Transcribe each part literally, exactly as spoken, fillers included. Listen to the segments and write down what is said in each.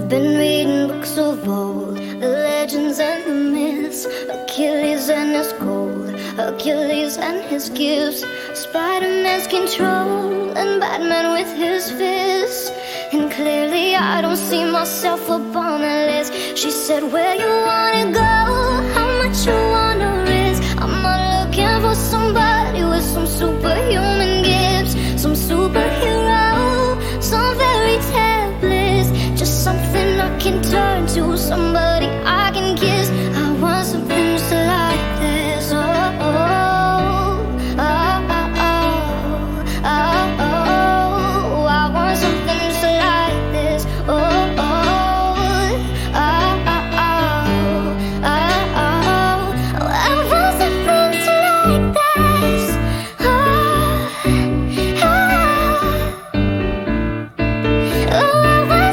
Been reading books of old, the legends and the myths, Achilles and his gold, Achilles and his gifts, Spider-Man's control, and Batman with his fists. And clearly I don't see myself upon the list. She said, where you wanna go, how much you wanna risk. I'm not looking for somebody with some superhuman gifts, some superhero, some fairy tale bliss. Just something I can turn to, somebody I can kiss. I want something just like this. Oh, oh, oh, oh, oh, oh, oh. I want something just like this. Oh, oh, oh, oh, oh, oh, oh. I want something just like this. Oh, oh, oh.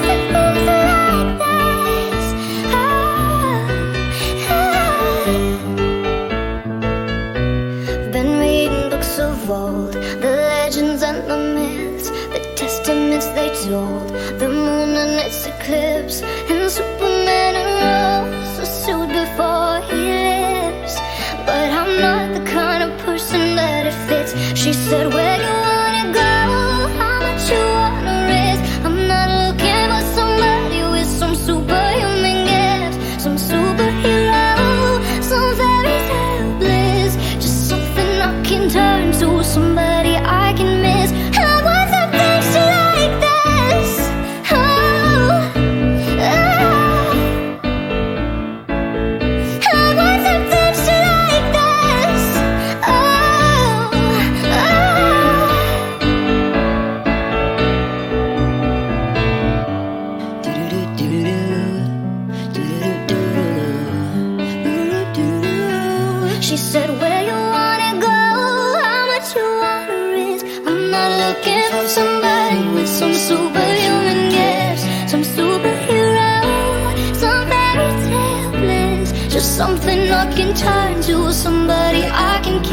Of old, the legends and the myths, the testaments they told, the moon and its eclipse, and Superman and Rose are sued before he lives. But I'm not the kind of person that it fits. She said, where you wanna go, how much you wanna risk. I'm not looking for somebody with some superhuman gifts, some superhero, some fairy tale bliss. Just something I can turn to, somebody I can miss. I want something just like this. Oh, oh. I want something just like this. Oh, oh. She said, where you wanna go, how much you wanna risk. I'm not looking for somebody with some superhuman gifts, some superhero, some fairy tale bliss. Just something I can turn to, somebody I can